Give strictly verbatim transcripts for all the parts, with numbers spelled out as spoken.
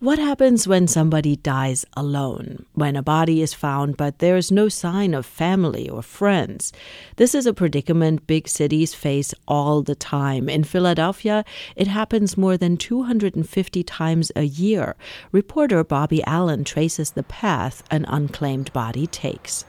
What happens when somebody dies alone, when a body is found but there's no sign of family or friends? This is a predicament big cities face all the time. In Philadelphia, it happens more than two hundred fifty times a year. Reporter Bobby Allen traces the path an unclaimed body takes.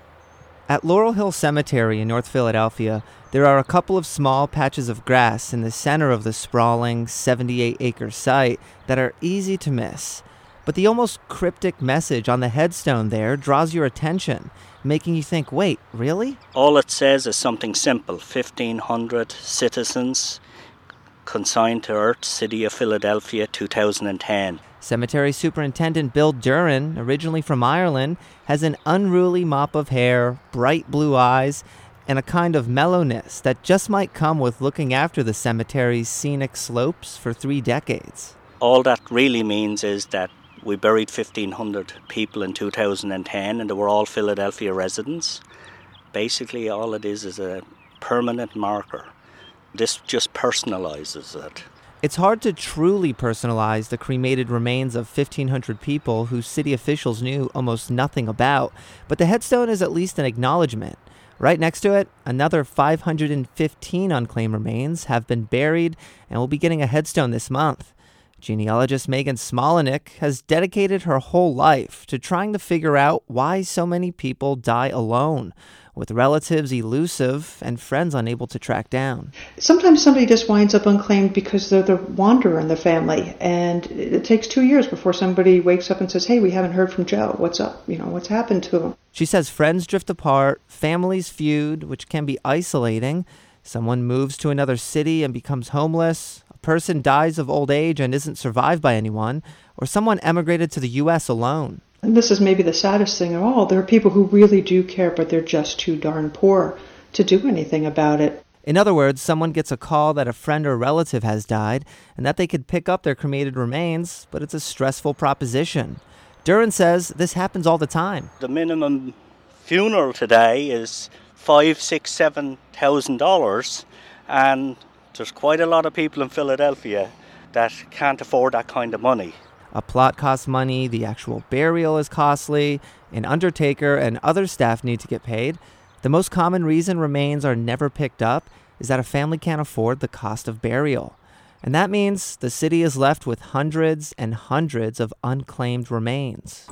At Laurel Hill Cemetery in North Philadelphia, there are a couple of small patches of grass in the center of the sprawling seventy-eight acre site that are easy to miss. But the almost cryptic message on the headstone there draws your attention, making you think, wait, really? All it says is something simple: fifteen hundred citizens consigned to Earth, City of Philadelphia, two thousand ten. Cemetery Superintendent Bill Duran, originally from Ireland, has an unruly mop of hair, bright blue eyes, and a kind of mellowness that just might come with looking after the cemetery's scenic slopes for three decades. All that really means is that we buried fifteen hundred people in two thousand ten, and they were all Philadelphia residents. Basically, all it is is a permanent marker. This just personalizes it. It's hard to truly personalize the cremated remains of fifteen hundred people whose city officials knew almost nothing about, but the headstone is at least an acknowledgement. Right next to it, another five hundred fifteen unclaimed remains have been buried and will be getting a headstone this month. Genealogist Megan Smolenick has dedicated her whole life to trying to figure out why so many people die alone, with relatives elusive and friends unable to track down. Sometimes somebody just winds up unclaimed because they're the wanderer in the family, and it takes two years before somebody wakes up and says, hey, we haven't heard from Joe. What's up? You know, what's happened to him? She says friends drift apart, families feud, which can be isolating. Someone moves to another city and becomes homeless. A person dies of old age and isn't survived by anyone, or someone emigrated to the U S alone. And this is maybe the saddest thing of all. There are people who really do care, but they're just too darn poor to do anything about it. In other words, someone gets a call that a friend or relative has died and that they could pick up their cremated remains, but it's a stressful proposition. Duran says this happens all the time. The minimum funeral today is five, six, seven thousand dollars, and there's quite a lot of people in Philadelphia that can't afford that kind of money. A plot costs money, the actual burial is costly, an undertaker and other staff need to get paid. The most common reason remains are never picked up is that a family can't afford the cost of burial. And that means the city is left with hundreds and hundreds of unclaimed remains.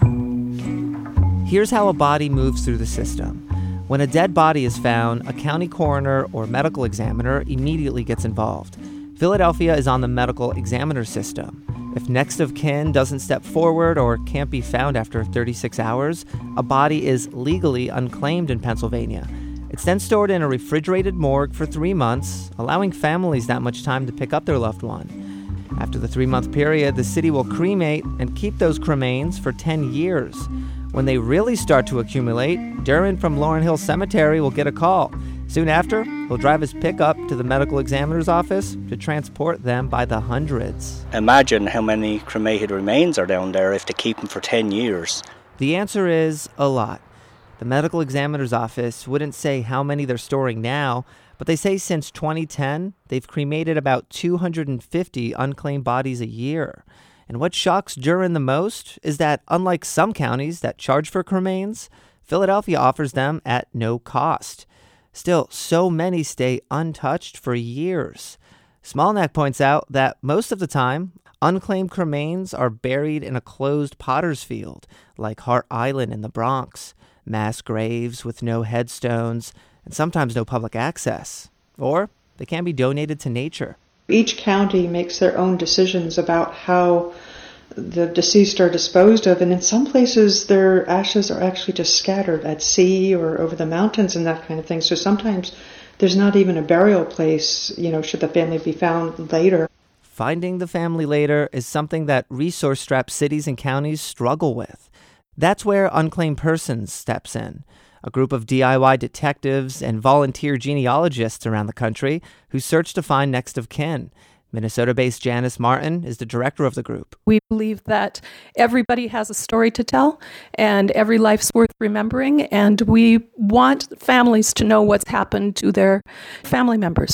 Here's how a body moves through the system. When a dead body is found, a county coroner or medical examiner immediately gets involved. Philadelphia is on the medical examiner system. If next of kin doesn't step forward or can't be found after thirty-six hours, a body is legally unclaimed in Pennsylvania. It's then stored in a refrigerated morgue for three months, allowing families that much time to pick up their loved one. After the three-month period, the city will cremate and keep those cremains for ten years. When they really start to accumulate, Duran from Laurel Hill Cemetery will get a call. Soon after, he'll drive his pickup to the medical examiner's office to transport them by the hundreds. Imagine how many cremated remains are down there if they keep them for ten years. The answer is a lot. The medical examiner's office wouldn't say how many they're storing now, but they say since twenty ten, they've cremated about two hundred fifty unclaimed bodies a year. And what shocks Duran the most is that, unlike some counties that charge for cremains, Philadelphia offers them at no cost. Still, so many stay untouched for years. Smolenick points out that most of the time, unclaimed cremains are buried in a closed potter's field, like Hart Island in the Bronx, mass graves with no headstones, and sometimes no public access. Or they can be donated to nature. Each county makes their own decisions about how the deceased are disposed of, and in some places their ashes are actually just scattered at sea or over the mountains and that kind of thing. So sometimes there's not even a burial place, you know, should the family be found later. Finding the family later is something that resource-strapped cities and counties struggle with. That's where Unclaimed Persons steps in, a group of D I Y detectives and volunteer genealogists around the country who search to find next of kin. Minnesota-based Janice Martin is the director of the group. We believe that everybody has a story to tell and every life's worth remembering, and we want families to know what's happened to their family members.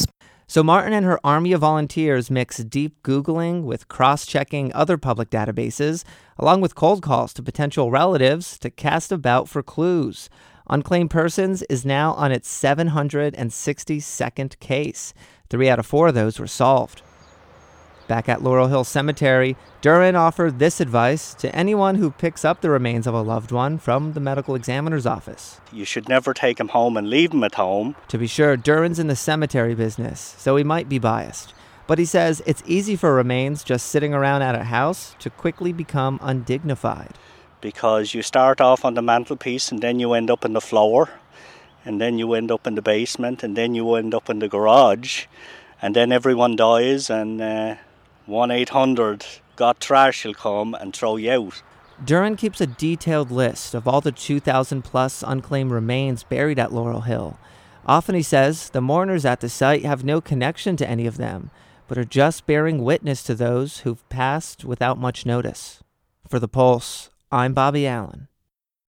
So Martin and her army of volunteers mix deep Googling with cross-checking other public databases, along with cold calls to potential relatives to cast about for clues. Unclaimed Persons is now on its seven hundred sixty-second case. Three out of four of those were solved. Back at Laurel Hill Cemetery, Duren offered this advice to anyone who picks up the remains of a loved one from the medical examiner's office. You should never take them home and leave them at home. To be sure, Duren's in the cemetery business, so he might be biased. But he says it's easy for remains just sitting around at a house to quickly become undignified. Because you start off on the mantelpiece and then you end up in the floor, and then you end up in the basement, and then you end up in the garage, and then everyone dies, and uh, one eight hundred got trash will come and throw you out. Duren keeps a detailed list of all the two thousand plus unclaimed remains buried at Laurel Hill. Often, he says, the mourners at the site have no connection to any of them, but are just bearing witness to those who've passed without much notice. For The Pulse, I'm Bobby Allen.